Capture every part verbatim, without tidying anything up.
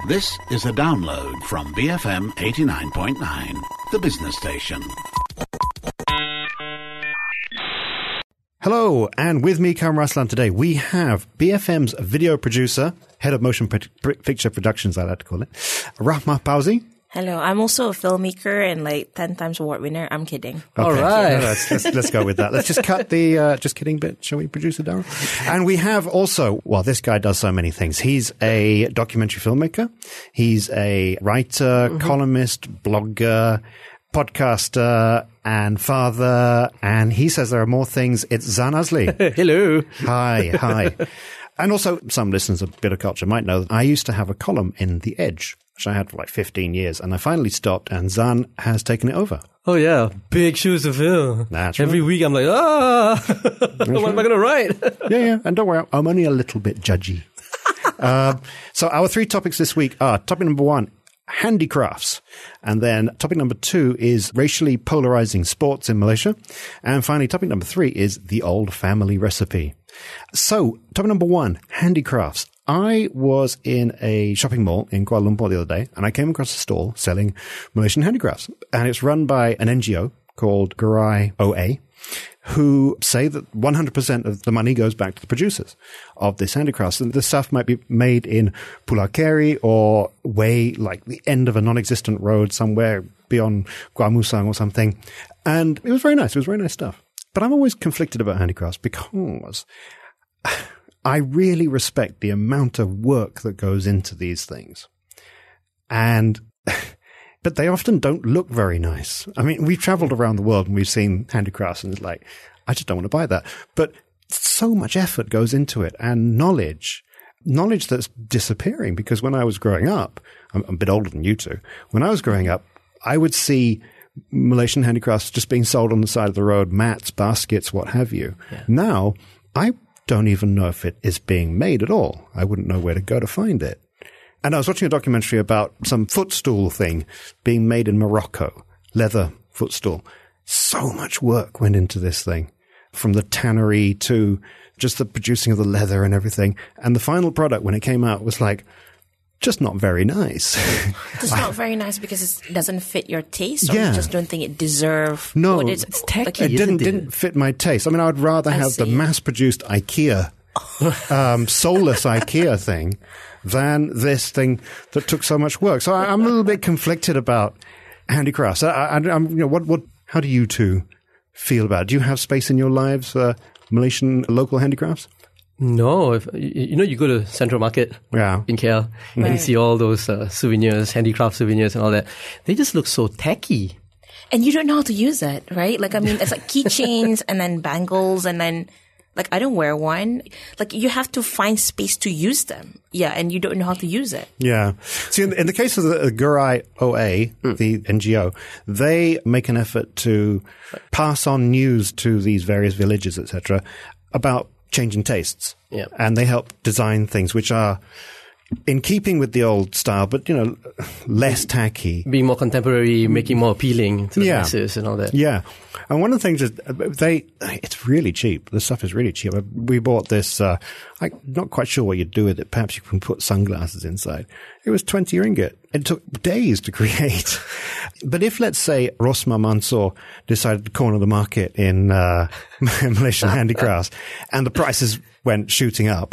This is a download from B F M eighty-nine point nine, the business station. Hello, and with me, Karan Raslan, today we have B F M's video producer, head of motion picture productions, I like to call it, Rahma Pauzi. Hello, I'm also a filmmaker and like ten times award winner. I'm kidding. Okay. All right. No, let's, let's, let's go with that. Let's just cut the uh, just kidding bit, shall we, producer Darren? And we have also, well, this guy does so many things. He's a documentary filmmaker. He's a writer, mm-hmm. columnist, blogger, podcaster, and father. And he says there are more things. It's Zan Azli. Hello. Hi, hi. And also, some listeners of Bit of Culture might know that I used to have a column in The Edge, which I had for like fifteen years, and I finally stopped, and Zan has taken it over. Oh, yeah. Big shoes to fill. That's Every right. week I'm like, ah, what right. am I going to write? Yeah, yeah. And don't worry, I'm only a little bit judgy. uh, so our three topics this week are, topic number one, handicrafts. And then topic number two is racially polarizing sports in Malaysia. And finally, topic number three is the old family recipe. So, topic number one, handicrafts. I was in a shopping mall in Kuala Lumpur the other day, and I came across a stall selling Malaysian handicrafts. And it's run by an N G O called Gerai O A, who say that one hundred percent of the money goes back to the producers of this handicrafts. And the stuff might be made in Pulau Keri or way like the end of a non-existent road somewhere beyond Gua Musang or something. And it was very nice. It was very nice stuff. But I'm always conflicted about handicrafts because I really respect the amount of work that goes into these things. And, but they often don't look very nice. I mean, we've traveled around the world and we've seen handicrafts and it's like, I just don't want to buy that. But so much effort goes into it and knowledge, knowledge that's disappearing, because when I was growing up, I'm a bit older than you two, when I was growing up, I would see Malaysian handicrafts just being sold on the side of the road, mats, baskets, what have you. Yeah. Now, I don't even know if it is being made at all. I wouldn't know where to go to find it. And I was watching a documentary about some footstool thing being made in Morocco, leather footstool. So much work went into this thing, from the tannery to just the producing of the leather and everything. And the final product, when it came out, was like, just not very nice. It's not very nice because it doesn't fit your taste, or Yeah. you just don't think it deserves No, what it's, it's tacky. It didn't, isn't it? didn't fit my taste. I mean, I would rather I have the see. mass-produced IKEA, um, soulless IKEA thing than this thing that took so much work. So I, I'm a little bit conflicted about handicrafts. I, I, I'm, you know, what, what, how do you two feel about it? Do you have space in your lives for Malaysian local handicrafts? No, if, you, you know, you go to Central Market Yeah. in K L and you see all those uh, souvenirs, handicraft souvenirs and all that. They just look so tacky. and you don't know how to use it, right? Like, I mean, it's like keychains and then bangles and then, like, I don't wear one. Like, you have to find space to use them. Yeah, and you don't know how to use it. Yeah. See, in, in the case of the Gerai O A, mm. the N G O, they make an effort to pass on news to these various villages, et cetera, about changing tastes. Yeah. And they help design things which are in keeping with the old style, but, you know, less tacky. Being more contemporary, making more appealing to the Yeah. masses and all that. Yeah. And one of the things is they, it's really cheap. The stuff is really cheap. We bought this, uh, I'm not quite sure what you'd do with it. Perhaps you can put sunglasses inside. It was twenty ringgit. It took days to create. But if, let's say, Rosma Mansour decided to corner the market in, uh, Malaysian handicrafts and the prices went shooting up,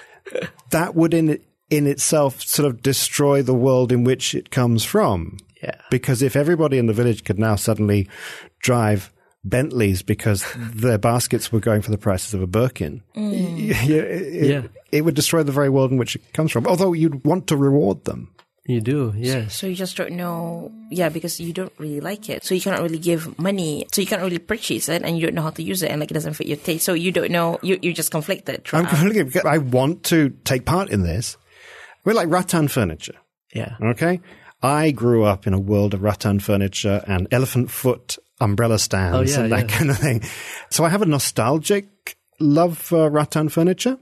that would in, in itself sort of destroy the world in which it comes from. Yeah. Because if everybody in the village could now suddenly drive Bentleys because their baskets were going for the prices of a Birkin, mm. yeah, it, yeah. it would destroy the very world in which it comes from. Although you'd want to reward them. You do, yes. So you just don't know, yeah, because you don't really like it. So you cannot really give money. So you can't really purchase it and you don't know how to use it and like it doesn't fit your taste. So you don't know, you, you're just conflicted. I'm conflicted. I want to take part in this. We're like rattan furniture. Yeah. Okay? I grew up in a world of rattan furniture and elephant foot umbrella stands oh, yeah, and that yeah. kind of thing. So I have a nostalgic love for rattan furniture.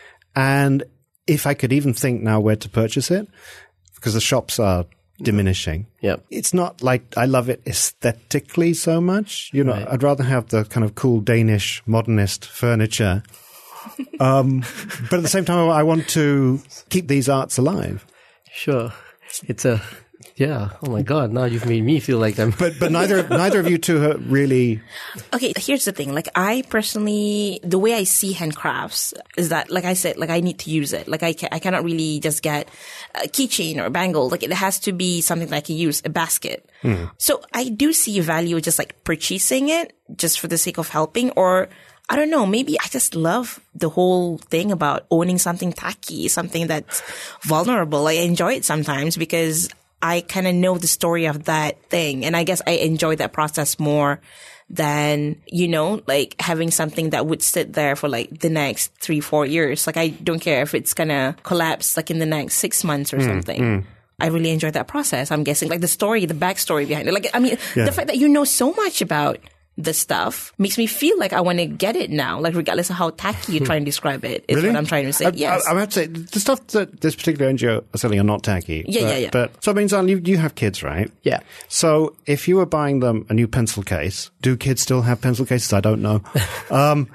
And if I could even think now where to purchase it, because the shops are diminishing. Yeah. It's not like I love it aesthetically so much. You know, Right. I'd rather have the kind of cool Danish modernist furniture. um, but at the same time, I want to keep these arts alive. Sure. It's a, yeah. Oh my God. Now you've made me feel like I'm. But but neither neither of you two are really. Okay, here's the thing. Like, I personally, the way I see handcrafts is that, like I said, like, I need to use it. Like, I ca- I cannot really just get a keychain or a bangle. Like, it has to be something that I can use, a basket. Mm. So I do see value just like purchasing it just for the sake of helping, or I don't know, maybe I just love the whole thing about owning something tacky, something that's vulnerable. I enjoy it sometimes because I kind of know the story of that thing. And I guess I enjoy that process more than, you know, like having something that would sit there for like the next three, four years. Like, I don't care if it's going to collapse like in the next six months or mm, something. Mm. I really enjoy that process. I'm guessing like the story, the backstory behind it. Like, I mean, yeah. the fact that you know so much about the stuff makes me feel like I want to get it now, like regardless of how tacky you try and describe it, is really? what I'm trying to say. I, yes. I, I have to say, the stuff that this particular N G O are selling are not tacky. Yeah, but, yeah, yeah. But, so I mean, Zan, you, you have kids, right? Yeah. So if you were buying them a new pencil case, do kids still have pencil cases? I don't know. um,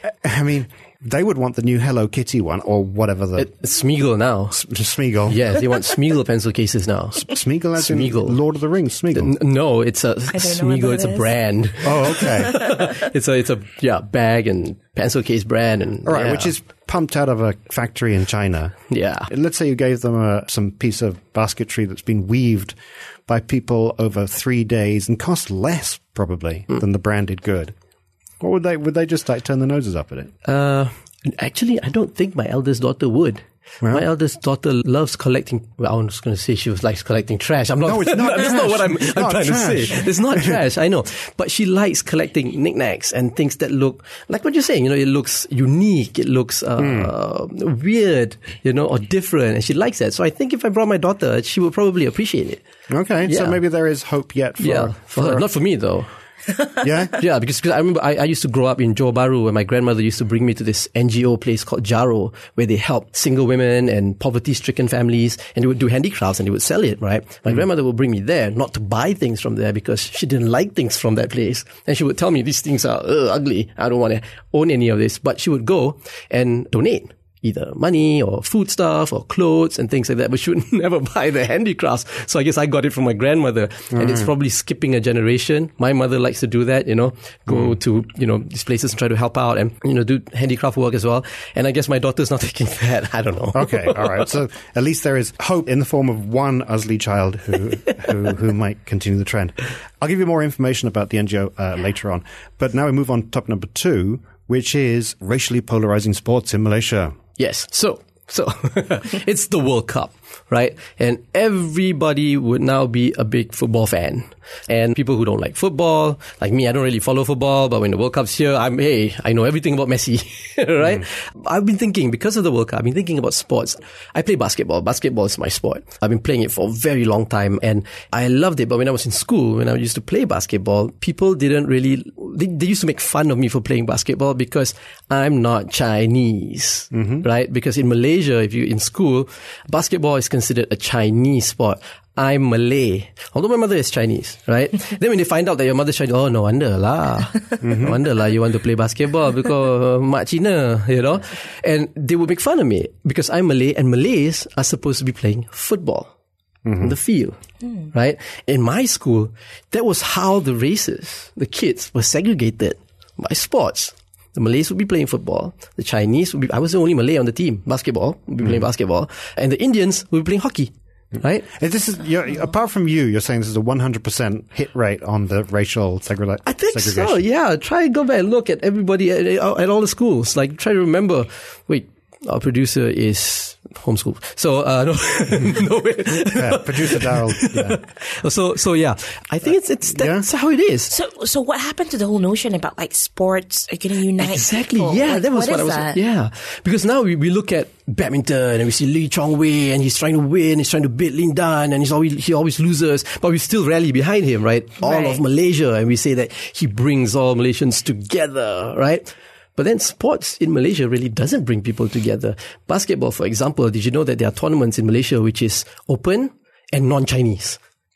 I mean, they would want the new Hello Kitty one or whatever the... It, Smeagol now. S- Smeagol. Yes, they want Smeagol pencil cases now. S- Smeagol as Smeagol. in Lord of the Rings, Smeagol? N- no, it's a Smeagol, it's a brand. Oh, okay. it's a, it's a, yeah, bag and pencil case brand. And all right, yeah. which is pumped out of a factory in China. Yeah. Let's say you gave them a, some piece of basketry that's been weaved by people over three days and cost less, probably, mm. than the branded good. Or would they, would they just like turn their noses up at it? Uh, actually, I don't think my eldest daughter would. Well, my eldest daughter loves collecting. Well, I was going to say she was likes collecting trash. I'm not. No, it's not. That's not what I'm, I'm not trying trash. to say. It's not trash. I know, but she likes collecting knickknacks and things that look like what you're saying. You know, it looks unique. It looks uh, mm. weird. You know, or different, and she likes that. So I think if I brought my daughter, she would probably appreciate it. Okay, yeah. So maybe there is hope yet for, yeah, for, for her. Not for me though. Yeah? Yeah, because, because I remember I, I used to grow up in Johor Bahru where my grandmother used to bring me to this N G O place called Jaro, where they help single women and poverty-stricken families, and they would do handicrafts and they would sell it, right? My mm. grandmother would bring me there, not to buy things from there because she didn't like things from that place. And she would tell me these things are uh, ugly. I don't want to own any of this. But she would go and donate either money or food stuff or clothes and things like that, but she would never buy the handicrafts. So I guess I got it from my grandmother, mm. and it's probably skipping a generation. My mother likes to do that, you know, go mm. to, you know, these places and try to help out and, you know, do handicraft work as well. And I guess my daughter's not taking that. I don't know. Okay. All right. So at least there is hope in the form of one Usly child who, who, who might continue the trend. I'll give you more information about the N G O uh, later on. But now we move on to topic number two, which is racially polarizing sports in Malaysia. Yes. So, so it's the World Cup, right? And everybody would now be a big football fan. And people who don't like football, like me, I don't really follow football, but when the World Cup's here, I'm, hey, I know everything about Messi, right? Mm. I've been thinking, because of the World Cup, I've been thinking about sports. I play basketball. Basketball is my sport. I've been playing it for a very long time and I loved it. But when I was in school, when I used to play basketball, people didn't really, they, they used to make fun of me for playing basketball because I'm not Chinese, mm-hmm. right? Because in Malaysia, if you're in school, basketball is considered a Chinese sport. I'm Malay. Although my mother is Chinese, right? Then when they find out that your mother's Chinese, oh, no wonder lah. Mm-hmm. No wonder lah you want to play basketball because uh, Mak Cina, you know? And they would make fun of me because I'm Malay and Malays are supposed to be playing football mm-hmm. on the field, mm. right? In my school, that was how the races, the kids were segregated by sports. The Malays would be playing football. The Chinese would be, I was the only Malay on the team, basketball, would be mm. playing basketball. And the Indians would be playing hockey. Right? And this is, you're, apart from you, you're saying this is a one hundred percent hit rate on the racial segregation. I think so, yeah. Try and go back and look at everybody at, at all the schools. Like, try to remember, wait, our producer is homeschooled. So, uh, no, no way. Yeah, producer Daryl, yeah. So, so yeah, I think it's, it's, that's yeah. how it is. So, so what happened to the whole notion about like sports are going to unite Exactly, people? yeah, like, that was what, what I was, that? yeah. Because now we, we look at badminton and we see Lee Chong Wei and he's trying to win, he's trying to beat Lin Dan and he's always, he always loses, but we still rally behind him, right? All right. of Malaysia, and we say that he brings all Malaysians together, right? But then sports in Malaysia really doesn't bring people together. Basketball, for example, did you know that there are tournaments in Malaysia which is open and non-Chinese?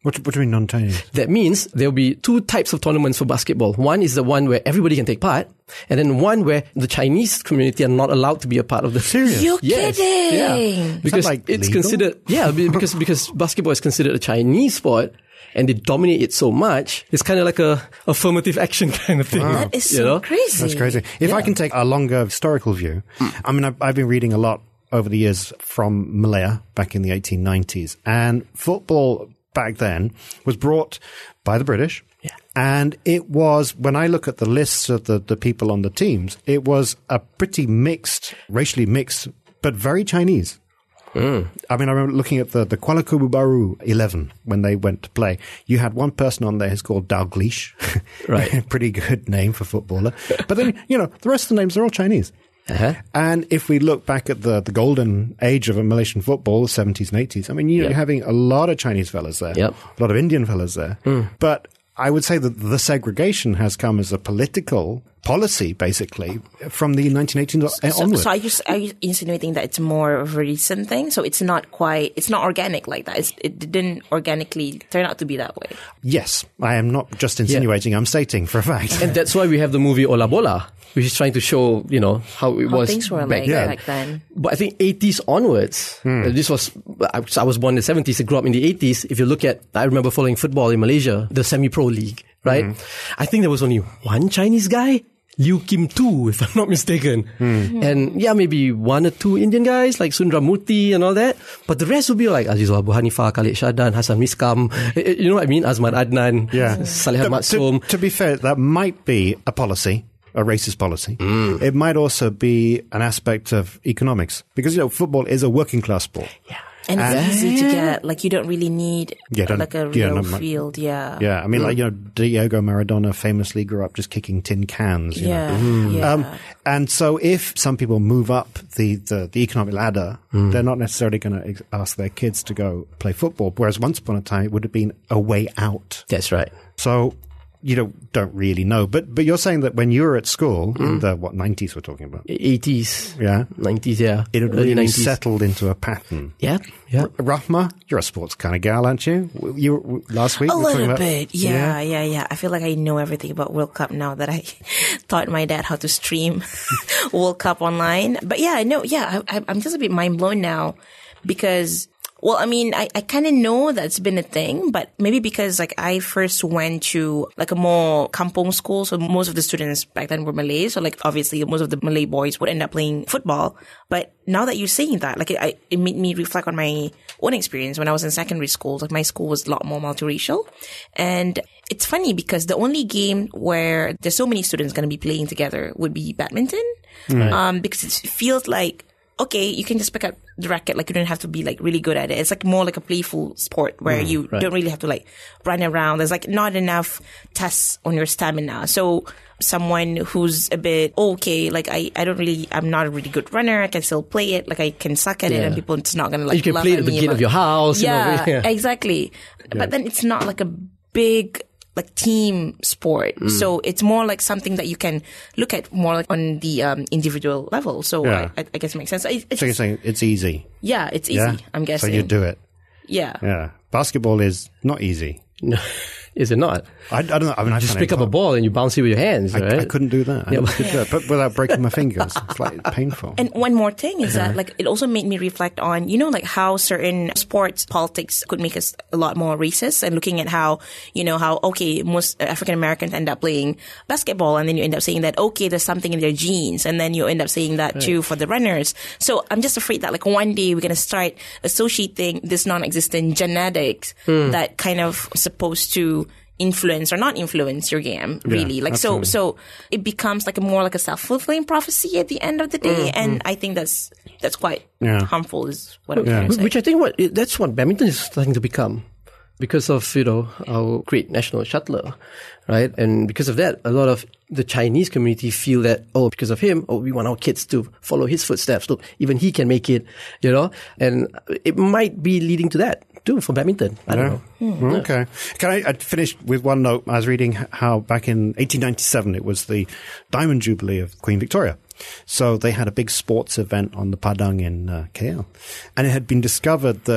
What, what do you mean non-Chinese? That means there'll be two types of tournaments for basketball. One is the one where everybody can take part, and then one where the Chinese community are not allowed to be a part of the Serious? You're Yes. kidding. Yeah. Because like, it's legal? considered, yeah, be- because, because basketball is considered a Chinese sport and they dominate it so much. It's kind of like a affirmative action kind of thing. That is you so know? crazy. That's crazy. If I can take a longer historical view, I mean, I've, I've been reading a lot over the years from Malaya back in the eighteen nineties, and football back then was brought by the British. Yeah. And it was, when I look at the lists of the, the people on the teams, it was a pretty mixed, racially mixed, but very Chinese. Mm. I mean, I remember looking at the, the Kuala Kubu Baru eleven when they went to play. You had one person on there who's called Dalglish. Right. Pretty good name for footballer. But then, you know, the rest of the names are all Chinese. Uh-huh. And if we look back at the, the golden age of Malaysian football, the seventies and eighties, I mean, you know, Yep. you're having a lot of Chinese fellas there, Yep. a lot of Indian fellas there. But I would say that the segregation has come as a political policy, basically, from the nineteen eighties So, onward. so are you are you insinuating that it's more of a recent thing? So it's not quite, it's not organic like that. It's, it didn't organically turn out to be that way. Yes, I am not just insinuating, I'm stating for a fact. And that's why we have the movie Ola Bola, which is trying to show, you know, how it How was things were back like then. back then. But I think eighties onwards, uh, this was, I, I was born in the seventies, I grew up in the eighties. If you look at, I remember following football in Malaysia, the semi-pro league, right? I think there was only one Chinese guy, Liu Kim Tu, if I'm not mistaken. And yeah, maybe one or two Indian guys like Sundramoorthy and all that. But the rest would be like Azizul Abu Hanifah, Khalid Shahdan, Hassan Miskam, eh, eh, you know what I mean? Azman Adnan, Yeah. Saleh to, Matsum. to, to be fair, that might be a policy, a racist policy. Mm. It might also be an aspect of economics, because, you know, football is a working class sport. Yeah. And it's easy to get, like you don't really need Yeah, don't- like a yeah, real not much. field. Yeah. Yeah, I mean, like, you know, Diego Maradona famously grew up just kicking tin cans, you know. Yeah. Yeah. Um, and so if some people move up the, the, the economic ladder, they're not necessarily going to ex- ask their kids to go play football, whereas once upon a time it would have been a way out. That's right. So you don't, don't really know. But but you're saying that when you were at school, in the, what, nineties we're talking about? eighties, Yeah. nineties, yeah. It had Early really nineties. settled into a pattern. Yeah, yeah. Rahma, you're a sports kind of gal, aren't you? You were- last week A we were talking little about- bit, yeah, yeah, yeah. I feel like I know everything about World Cup now that I taught my dad how to stream World Cup online. But yeah, I know, yeah, I, I'm just a bit mind blown now because, well, I mean, I, I kind of know that's been a thing, but maybe because like I first went to like a more kampong school, so most of the students back then were Malay, so like obviously most of the Malay boys would end up playing football. But now that you're saying that, like it, I, it made me reflect on my own experience when I was in secondary school. Like my school was a lot more multiracial, and it's funny because the only game where there's so many students going to be playing together would be badminton, um, because it feels like, okay, you can just pick up the racket. Like you don't have to be like really good at it. It's like more like a playful sport where you right. don't really have to like run around. There's like not enough tests on your stamina. So someone who's a bit okay, like I, I don't really, I'm not a really good runner. I can still play it. Like I can suck at it, Yeah. and people it's not gonna like You can laugh play it at at the me gate about- of your house. Yeah, you know, yeah. exactly. But then it's not like a big like team sport. Mm. So it's more like something that you can look at more like on the um, individual level. So Yeah. I, I guess it makes sense. It, it's, So you're saying it's easy. yeah, it's easy. Yeah? I'm guessing. So you do it. Yeah. Yeah. Basketball is not easy. No, is it not? I, I don't know. I mean, I Just can't pick up a even- ball and you bounce it with your hands, I, right? I couldn't do that. I Yeah, never but- could do that, but without breaking my fingers. It's like painful. And one more thing is that, like, it also made me reflect on, you know, like how certain sports politics could make us a lot more racist, and looking at how, you know, how, okay, most African Americans end up playing basketball, and then you end up saying that, okay, there's something in their genes, and then you end up saying that too for the runners. So I'm just afraid that, like, one day we're going to start associating this non-existent genetics that kind of supposed to influence or not influence your game, really. like absolutely. so so it becomes like a more like a self-fulfilling prophecy at the end of the day, Mm-hmm. and I think that's that's quite Yeah. harmful is what I'm Yeah. trying to say. Which I think what that's what badminton is starting to become, because of, you know, our great national shuttler, right? And because of that, a lot of the Chinese community feel that, oh, because of him, oh, we want our kids to follow his footsteps. Look, even he can make it, you know? And it might be leading to that too for badminton. I don't know. Mm, Okay. Can I, I finish with one note? I was reading h- how back in eighteen ninety-seven, it was the Diamond Jubilee of Queen Victoria. So they had a big sports event on the Padang in uh, K L. And it had been discovered that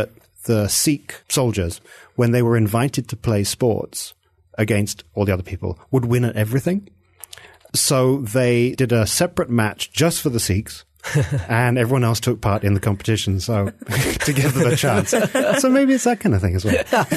the Sikh soldiers, when they were invited to play sports against all the other people, would win at everything. So they did a separate match just for the Sikhs, and everyone else took part in the competition, so to give them a chance. So maybe it's that kind of thing as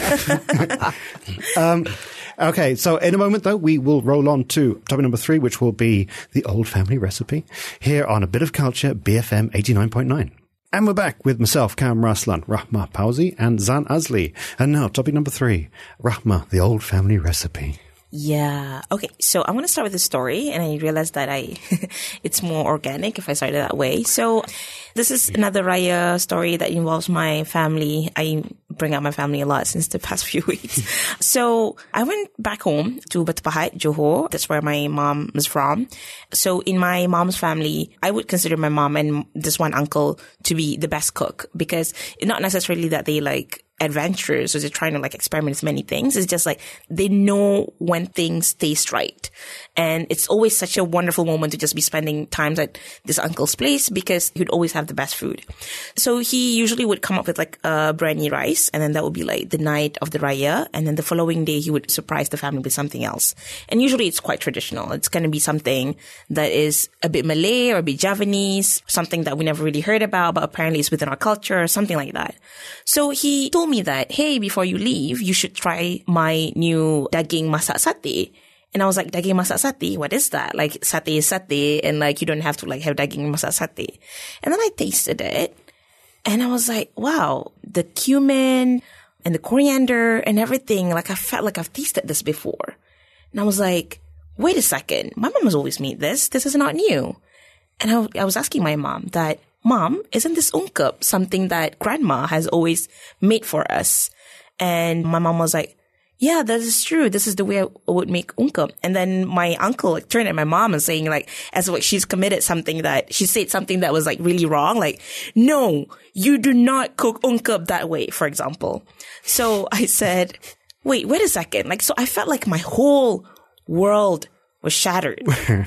well. um, okay, so in a moment, though, we will roll on to topic number three, which will be the old family recipe, here on A Bit of Culture, B F M eighty-nine point nine. And we're back with myself, Kam Raslan, Rahma Pauzi, and Zan Azli. And now, topic number three, Rahma, the old family recipe. Yeah. Okay. So I want to start with a story, and I realized that I, it's more organic if I start it that way. So this is another Raya story that involves my family. I bring up my family a lot since the past few weeks. So I went back home to Batu Pahat, Johor. That's where my mom is from. So in my mom's family, I would consider my mom and this one uncle to be the best cook, because it's not necessarily that they like adventurous or they're trying to like experiment with many things. It's just like they know when things taste right. And it's always such a wonderful moment to just be spending times at this uncle's place, because he'd always have the best food. So he usually would come up with like a biryani rice, and then that would be like the night of the Raya. And then the following day he would surprise the family with something else. And usually it's quite traditional. It's going to be something that is a bit Malay or a bit Javanese, something that we never really heard about, but apparently it's within our culture or something like that. So he told me that, hey, before you leave, you should try my new daging masak satay. And I was like, daging masak satay? What is that? Like, satay is satay, and like, you don't have to like have daging masak satay. And then I tasted it, and I was like, wow, the cumin and the coriander and everything, like I felt like I've tasted this before. And I was like, wait a second, my mom has always made this. This is not new. And I, I was asking my mom that, Mom, isn't this ungkep something that grandma has always made for us? And my mom was like, yeah, that is true. This is the way I would make ungkep. And then my uncle like turned at my mom and saying like, as like she's committed something that, she said something that was like really wrong. Like, no, you do not cook ungkep that way, for example. So I said, wait, wait a second. Like, so I felt like my whole world was shattered.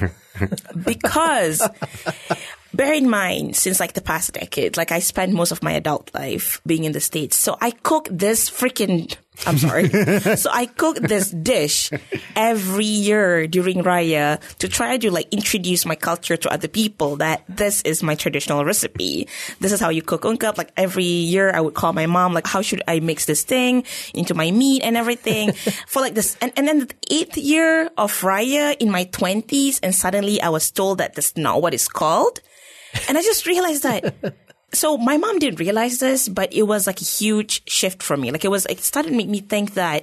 Because bear in mind, since like the past decade, like I spent most of my adult life being in the States. So I cook this freaking, I'm sorry. So I cook this dish every year during Raya to try to like introduce my culture to other people, that this is my traditional recipe. This is how you cook ungkep. Like every year I would call my mom, like, how should I mix this thing into my meat and everything for like this. And, and then the eighth year of Raya in my twenties, and suddenly I was told that that's not what it's called. And I just realized that. So my mom didn't realize this, but it was like a huge shift for me. Like it was, it started to make me think that,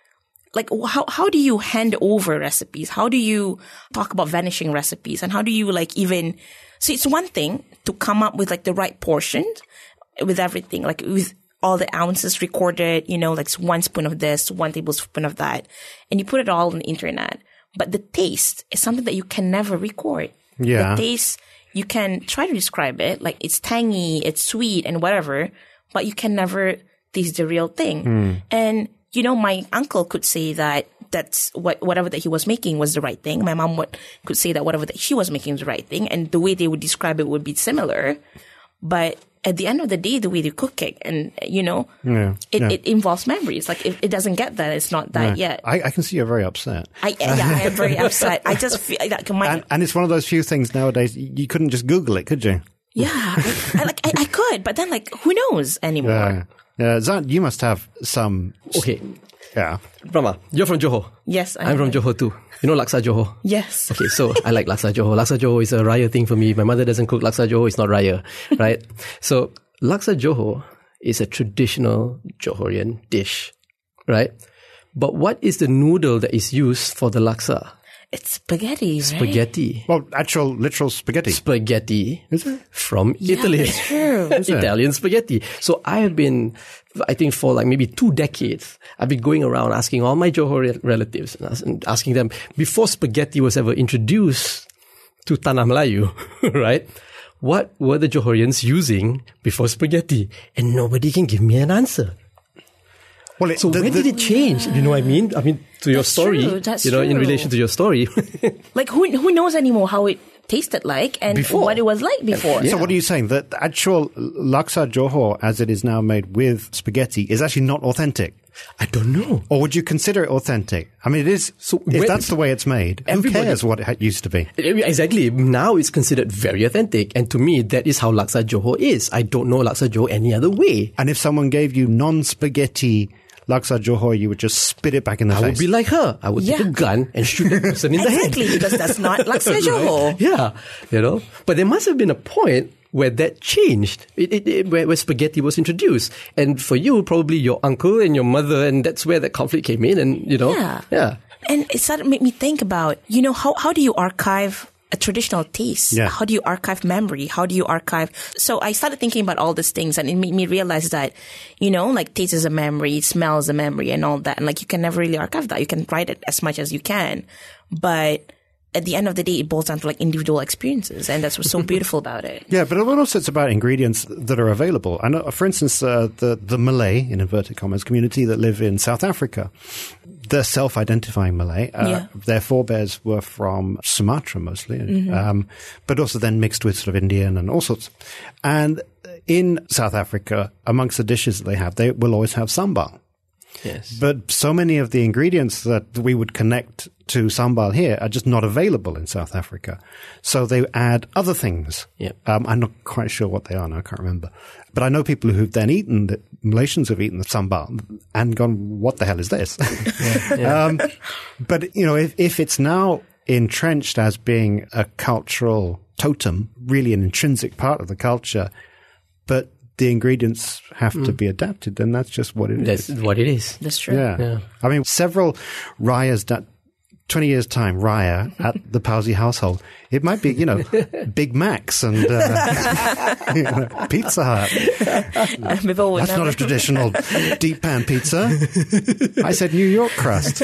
like, how, how do you hand over recipes? How do you talk about vanishing recipes? And how do you like even, so it's one thing to come up with like the right portion with everything, like with all the ounces recorded, you know, like one spoon of this, one tablespoon of that, and you put it all on the internet. But the taste is something that you can never record. Yeah. The taste, you can try to describe it, like it's tangy, it's sweet and whatever, but you can never taste the real thing. Mm. And, you know, my uncle could say that that's what, whatever that he was making was the right thing. My mom would, could say that whatever that she was making was the right thing. And the way they would describe it would be similar. But at the end of the day, the way they cook it, and, you know, yeah, it, yeah. it involves memories. Like, if it doesn't get that, it's not that yeah. yet. I, I can see you're very upset. I, yeah, I am very upset. I just feel like my... And, and it's one of those few things nowadays, you couldn't just Google it, could you? Yeah, I, I, like, I, I could, but then, like, who knows anymore? Yeah. Yeah, Zan, you must have some... Okay. Yeah. Brahma, you're from Johor. Yes, I I'm am. from Johor too. You know Laksa Johor? Yes. Okay, so I like Laksa Johor. Laksa Johor is a Raya thing for me. My mother doesn't cook Laksa Johor, it's not Raya, right? So Laksa Johor is a traditional Johorian dish, right? But what is the noodle that is used for the laksa? It's spaghetti, right? Spaghetti. Well, actual, literal spaghetti. Spaghetti. Is it? From yeah, Italy. That's true. Italian spaghetti. So I have been, I think for like maybe two decades, I've been going around asking all my Johor relatives and asking them, before spaghetti was ever introduced to Tanah Melayu, right? What were the Johorians using before spaghetti? And nobody can give me an answer. Well, it, so the, where the, did it change? You know what I mean? I mean, to your that's story, true, that's you know, true. in relation to your story. Like, who who knows anymore how it tasted like and Before. what it was like before. So what are you saying? That the actual laksa Johor, as it is now made with spaghetti, is actually not authentic? I don't know. Or would you consider it authentic? I mean, it is. So if when- that's the way it's made, who Everybody- cares what it used to be? Exactly. Now it's considered very authentic. And to me, that is how laksa Johor is. I don't know laksa Johor any other way. And if someone gave you non-spaghetti laksa Johor, you would just spit it back in the I face. would be like her. I would take Yeah. a gun and shoot that person in the head. Exactly, because that's not laksa Johor. Yeah, you know. But there must have been a point where that changed, it, it, it, where, where spaghetti was introduced. And for you, probably your uncle and your mother, and that's where that conflict came in. And, you know, Yeah. yeah. And it started to make me think about, you know, how, how do you archive a traditional taste? Yeah. How do you archive memory? How do you archive? So I started thinking about all these things, and it made me realize that, you know, like taste is a memory, smell is a memory, and all that. And like you can never really archive that. You can write it as much as you can, but at the end of the day, it boils down to like individual experiences, and that's what's so beautiful about it. Yeah, but also it's about ingredients that are available. I know, for instance, uh, the the Malay, in inverted commas, community that live in South Africa, they're self-identifying Malay. Uh, Yeah. Their forebears were from Sumatra mostly, Mm-hmm. um, but also then mixed with sort of Indian and all sorts. And in South Africa, amongst the dishes that they have, they will always have sambal. Yes. But so many of the ingredients that we would connect to sambal here are just not available in South Africa. So they add other things. Yep. Um, I'm not quite sure what they are now. I can't remember. But I know people who've then eaten, the Malaysians have eaten the sambal and gone, what the hell is this? um, but, you know, if, if it's now entrenched as being a cultural totem, really an intrinsic part of the culture, but the ingredients have to be adapted, then that's just what it is. That's what it is. That's true. Yeah. Yeah. I mean, several Rayas, that twenty years' time, Raya at the Pawsey household, it might be, you know, Big Macs and uh, you know, Pizza Hut. People would That's never- not a traditional deep pan pizza. I said New York crust.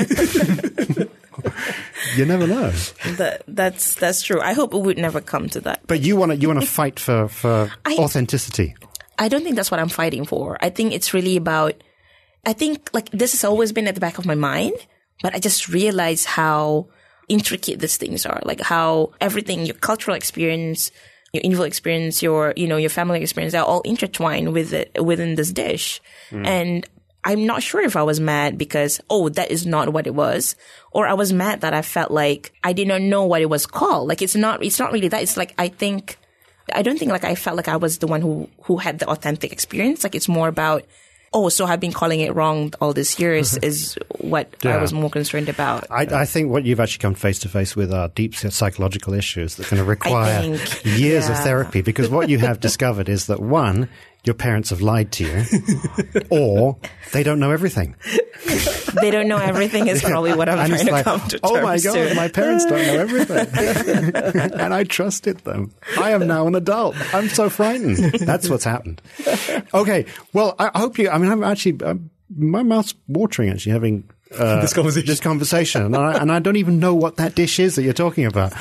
You never know. That, that's that's true. I hope it would never come to that. But you want to you want to fight for for I- authenticity. I don't think that's what I'm fighting for. I think it's really about, I think like this has always been at the back of my mind, but I just realized how intricate these things are. Like how everything, your cultural experience, your individual experience, your, you know, your family experience, they're all intertwined with it, within this dish. And I'm not sure if I was mad because, oh, that is not what it was. Or I was mad that I felt like I did not know what it was called. Like it's not, it's not really that. It's like, I think, I don't think like I felt like I was the one who, who had the authentic experience. Like it's more about, oh, so I've been calling it wrong all these years is what Yeah. I was more concerned about. I, I think what you've actually come face to face with are deep psychological issues that are going to require think, years of yeah. therapy, because what you have discovered is that, one, your parents have lied to you, or they don't know everything. They don't know everything is probably what I'm And trying it's to like, come to terms oh my God, to. my parents don't know everything. And I trusted them. I am now an adult. I'm so frightened. That's what's happened. Okay. Well, I hope you, I mean, I'm actually, I'm, my mouth's watering actually having uh, This conversation. This conversation. And I, and I don't even know what that dish is that you're talking about.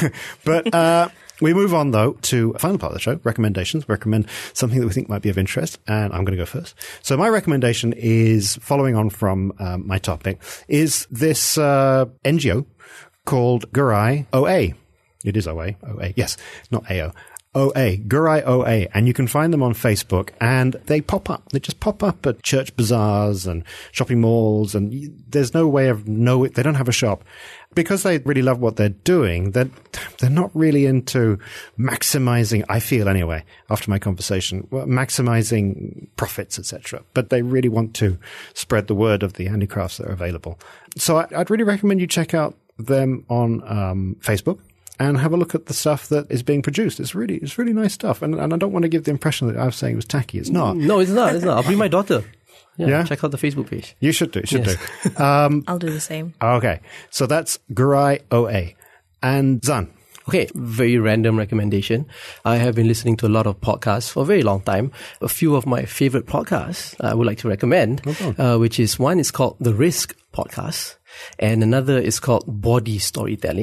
But, uh, we move on, though, to the final part of the show, recommendations. We recommend something that we think might be of interest, and I'm going to go first. So my recommendation is, following on from um, my topic, is this uh, N G O called Gurai O A. It is O A. O A. Yes, not A O. O A. Gurai O A. And you can find them on Facebook, and they pop up. They just pop up at church bazaars and shopping malls, and y- there's no way of knowing. They don't have a shop. Because they really love what they're doing, they're, they're not really into maximizing, I feel anyway, after my conversation, well, maximizing profits, et cetera. But they really want to spread the word of the handicrafts that are available. So I, I'd really recommend you check out them on um, Facebook and have a look at the stuff that is being produced. It's really, it's really nice stuff. And, and I don't want to give the impression that I was saying it was tacky. It's not. No, it's not. It's not. I'll bring my daughter. Yeah, Yeah? check out the Facebook page. You should do. Should Yes. do. Um, I'll do the same. okay. So that's Gurai O A. And Zan. Okay, very random recommendation. I have been listening to a lot of podcasts for a very long time. A few of my favorite podcasts I would like to recommend, uh, which is one is called The Risk Podcast, and another is called Body Storytelling.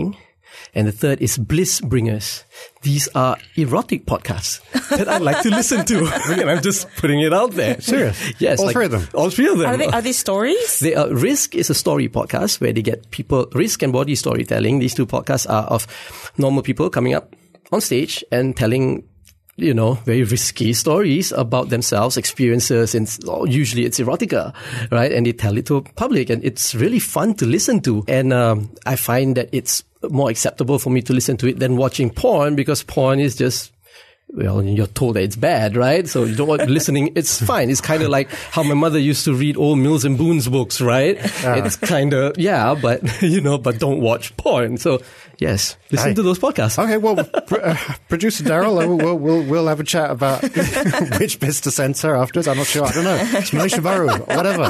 And the third is Bliss Bringers. These are erotic podcasts that I like to listen to. And I'm just putting it out there. Serious? Yes. All like, three of them? All three of them. Are they, are they stories? They are, Risk is a story podcast where they get people, Risk and Body Storytelling. These two podcasts are of normal people coming up on stage and telling, you know, very risky stories about themselves, experiences, and usually it's erotica, right? And they tell it to public, and it's really fun to listen to. And um, I find that it's more acceptable for me to listen to it than watching porn, because porn is just, well, you're told that it's bad, right? So you don't want listening. It's fine. It's kind of like how my mother used to read old Mills and Boon's books, right? Uh. It's kind of, yeah, but, you know, but don't watch porn. So, yes, listen Hey. to those podcasts. Okay, well, pr- uh, producer Daryl, uh, we'll, we'll, we'll have a chat about which bits to censor afterwards. I'm not sure. I don't know. It's Malaysia Baru, whatever.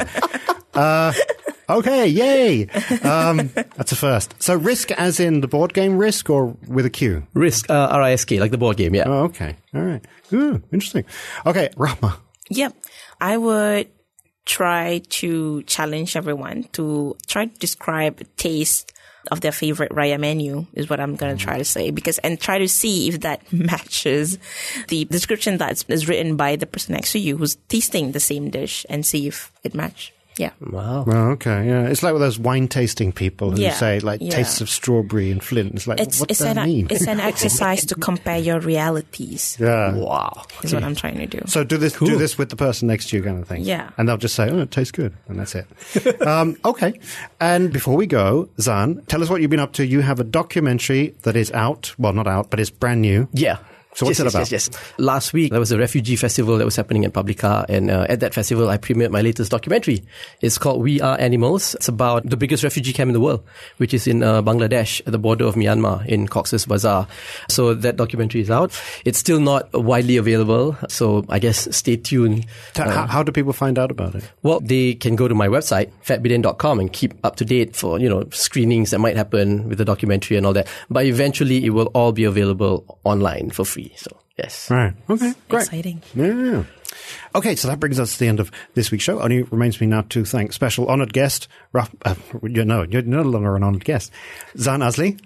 Uh, okay, yay. Um, that's a first. So Risk as in the board game Risk or with a Q? Risk, uh, R I S K, like the board game, yeah. Oh, okay. All right. Ooh, interesting. Okay, Rahma. Yep. I would try to challenge everyone to try to describe a taste of their favorite raya menu is what I'm going to try to say, because and try to see if that matches the description that is written by the person next to you who's tasting the same dish, and see if it matches. Yeah. Wow. Oh, okay, yeah. It's like with those wine tasting people who Yeah, say, like, yeah. tastes of strawberry and Flint. It's like, It's what it's does that an mean? it's an exercise to compare your realities. Yeah. Wow. Is what I'm trying to do. So do this, do Cool. this with the person next to you, kind of thing. Yeah. And they'll just say, "Oh, it tastes good," and that's it. um, okay. And before we go, Zan, tell us what you've been up to. You have a documentary that is out. Well, not out, but it's brand new. Yeah. So what's yes, it about? Yes, yes, yes. Last week, there was a refugee festival that was happening in Publica, and uh, at that festival, I premiered my latest documentary. It's called We Are Animals. It's about the biggest refugee camp in the world, which is in uh, Bangladesh, at the border of Myanmar, in Cox's Bazar. So that documentary is out. It's still not widely available, so I guess stay tuned. T- Uh, how, how do people find out about it? Well, they can go to my website, fat billion dot com, and keep up to date for, you know, screenings that might happen with the documentary and all that. But eventually, it will all be available online for free. So, yes. Right. Okay. Great. Exciting. Yeah. Okay, so that brings us to the end of this week's show. Only remains me now to thank special honoured guest, Raf, uh, you know, you're no longer an honoured guest, Zan Azli,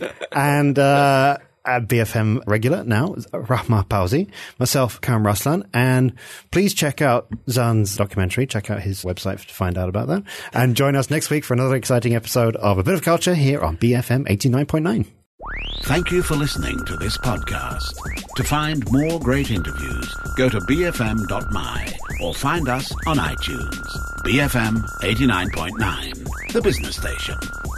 and uh, a B F M regular now, Rahma Pauzi, myself, Karim Raslan, and please check out Zan's documentary. Check out his website to find out about that. And join us next week for another exciting episode of A Bit of Culture here on B F M eighty-nine point nine. Thank you for listening to this podcast. To find more great interviews, go to b f m dot m y or find us on iTunes. B F M eighty-nine point nine, the business station.